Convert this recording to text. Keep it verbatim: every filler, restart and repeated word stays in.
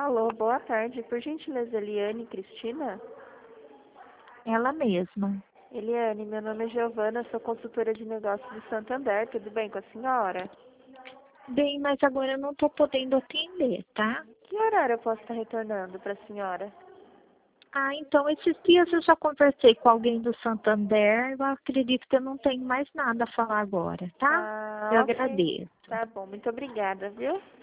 Alô, boa tarde. Por gentileza, Eliane Cristina? Ela mesma. Eliane, meu nome é Giovana, sou consultora de negócios do Santander. Tudo bem com a senhora? Bem, mas agora eu não estou podendo atender, tá? Que horário eu posso estar retornando para a senhora? Ah, então esses dias eu já conversei com alguém do Santander, eu acredito que eu não tenho mais nada a falar agora, tá? Eu Ah, ok. agradeço. Tá bom, muito obrigada, viu?